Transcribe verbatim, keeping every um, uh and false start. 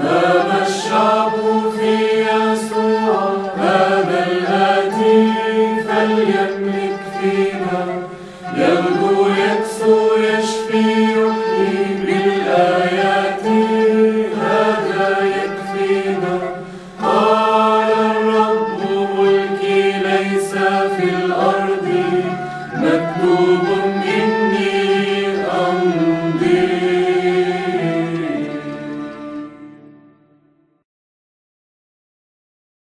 هذا الشعب في يسوع، هذا الآتي فليملك فينا، يغدو يكسو يشفي